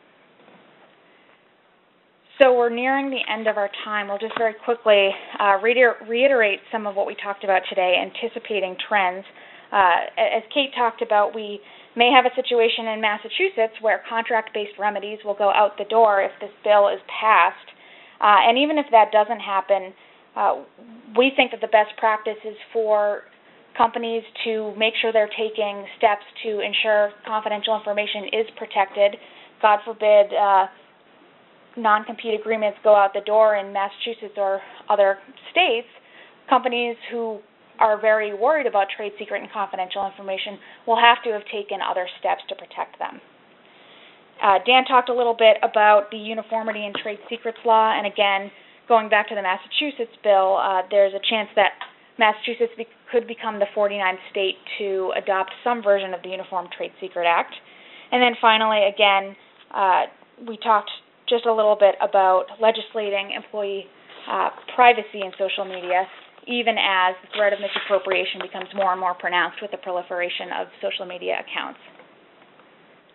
So we're nearing the end of our time. We'll just very quickly reiterate some of what we talked about today, anticipating trends. As Kate talked about, we may have a situation in Massachusetts where contract-based remedies will go out the door if this bill is passed. And even if that doesn't happen, we think that the best practice is for companies to make sure they're taking steps to ensure confidential information is protected. God forbid non-compete agreements go out the door in Massachusetts or other states. Companies who are very worried about trade secret and confidential information will have to have taken other steps to protect them. Dan talked a little bit about the uniformity in trade secrets law, and again, going back to the Massachusetts bill, there's a chance that Massachusetts could become the 49th state to adopt some version of the Uniform Trade Secret Act. And then finally, again, we talked just a little bit about legislating employee privacy in social media, even as the threat of misappropriation becomes more and more pronounced with the proliferation of social media accounts.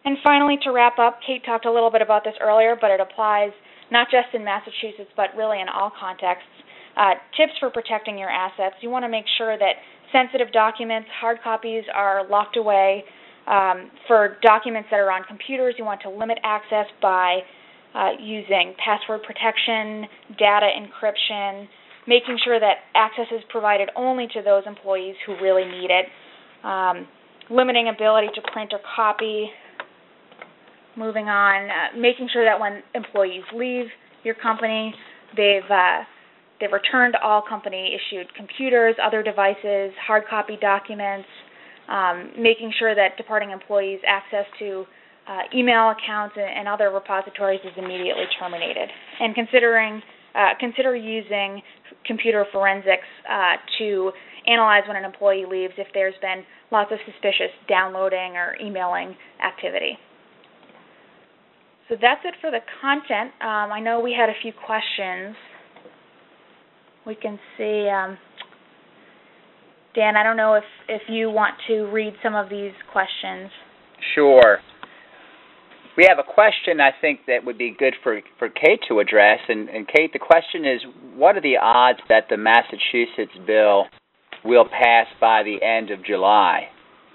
And finally, to wrap up, Kate talked a little bit about this earlier, but it applies not just in Massachusetts, but really in all contexts. Tips for protecting your assets. You want to make sure that sensitive documents, hard copies, are locked away. For documents that are on computers, you want to limit access by using password protection, data encryption, making sure that access is provided only to those employees who really need it, limiting ability to print or copy. Moving on, making sure that when employees leave your company, they've returned all company-issued computers, other devices, hard copy documents, making sure that departing employees' access to email accounts and other repositories is immediately terminated. And consider using computer forensics to analyze when an employee leaves if there's been lots of suspicious downloading or emailing activity. So that's it for the content. I know we had a few questions. We can see, Dan, I don't know if you want to read some of these questions. Sure. We have a question I think that would be good for Kate to address. And Kate, the question is, what are the odds that the Massachusetts bill will pass by the end of July?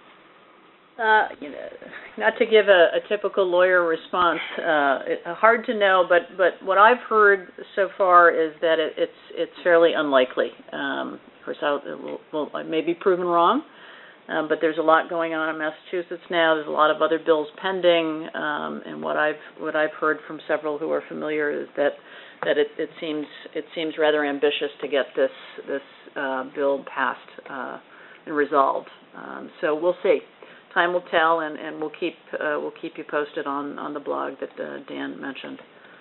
Not to give a typical lawyer response, hard to know, but what I've heard so far is that it's fairly unlikely. Of course, it may be proven wrong, but there's a lot going on in Massachusetts now. There's a lot of other bills pending, and what I've heard from several who are familiar is that it seems rather ambitious to get this bill passed and resolved. So we'll see. Time will tell, and we'll keep you posted on the blog that Dan mentioned.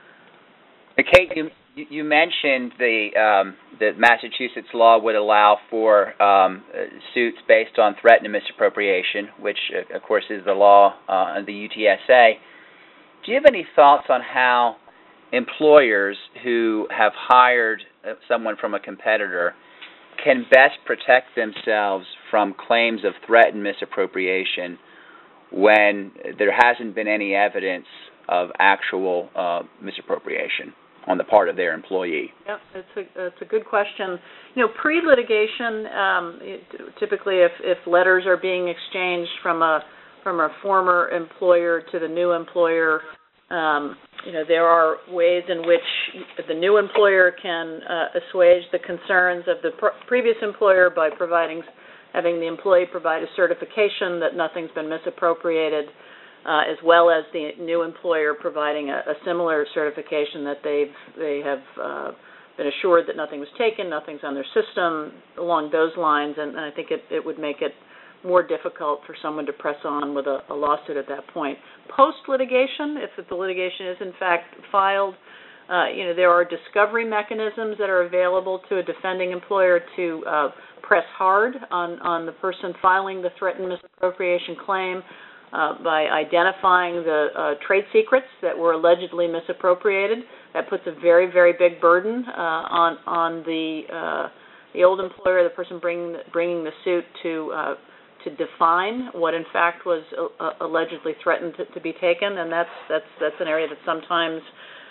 Kate, you mentioned the Massachusetts law would allow for suits based on threat and misappropriation, which of course is the law of the UTSA. Do you have any thoughts on how employers who have hired someone from a competitor can best protect themselves from claims of threat and misappropriation when there hasn't been any evidence of actual misappropriation on the part of their employee? Yep, it's a good question. Pre-litigation, typically if letters are being exchanged from a former employer to the new employer, there are ways in which the new employer can assuage the concerns of the previous employer by having the employee provide a certification that nothing's been misappropriated, as well as the new employer providing a similar certification that they have been assured that nothing was taken, nothing's on their system, along those lines, and I think it would make it more difficult for someone to press on with a lawsuit at that point. Post-litigation, if the litigation is in fact filed, there are discovery mechanisms that are available to a defending employer to press hard on the person filing the threatened misappropriation claim by identifying the trade secrets that were allegedly misappropriated. That puts a very, very big burden on the old employer, the person bringing the suit, to define what in fact was allegedly threatened to be taken, and that's an area that sometimes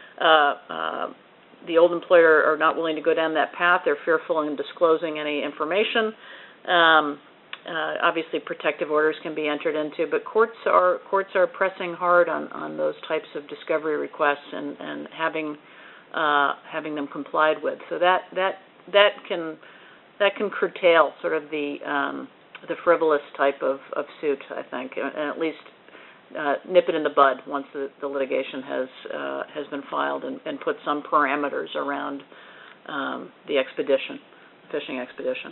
the old employer are not willing to go down that path. They're fearful in disclosing any information. Obviously, protective orders can be entered into, but courts are pressing hard on those types of discovery requests and having them complied with. So that can curtail sort of the frivolous type of suit, I think, and at least nip it in the bud once the litigation has been filed and put some parameters around the fishing expedition.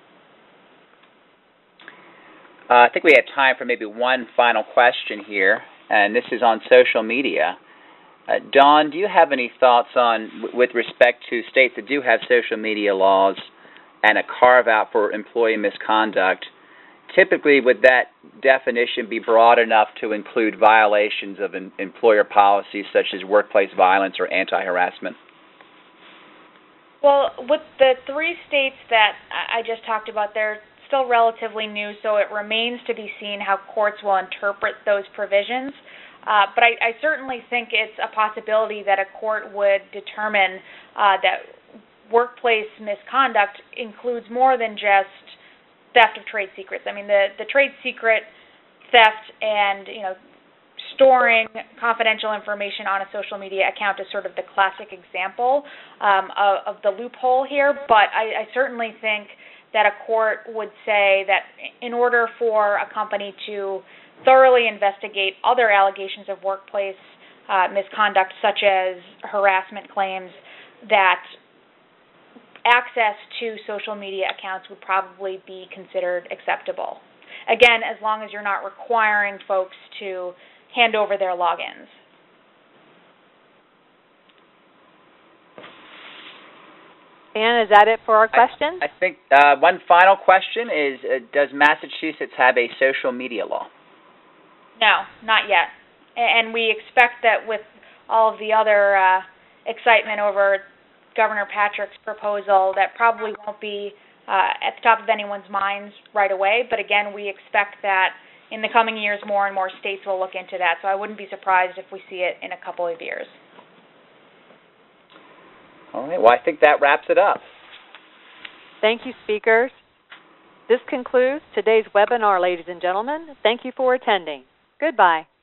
I think we have time for maybe one final question here, and this is on social media. Dawn, do you have any thoughts with respect to states that do have social media laws and a carve-out for employee misconduct? Typically, would that definition be broad enough to include violations of employer policies such as workplace violence or anti-harassment? Well, with the 3 states that I just talked about, there still relatively new, so it remains to be seen how courts will interpret those provisions. But I certainly think it's a possibility that a court would determine that workplace misconduct includes more than just theft of trade secrets. I mean, the trade secret theft and, storing confidential information on a social media account is sort of the classic example of the loophole here, but I certainly think that a court would say that in order for a company to thoroughly investigate other allegations of workplace misconduct, such as harassment claims, that access to social media accounts would probably be considered acceptable. Again, as long as you're not requiring folks to hand over their logins. And is that it for our questions? I think one final question is, does Massachusetts have a social media law? No, not yet. And we expect that with all of the other excitement over Governor Patrick's proposal, that probably won't be at the top of anyone's minds right away. But again, we expect that in the coming years, more and more states will look into that. So I wouldn't be surprised if we see it in a couple of years. All right. Well, I think that wraps it up. Thank you, speakers. This concludes today's webinar, ladies and gentlemen. Thank you for attending. Goodbye.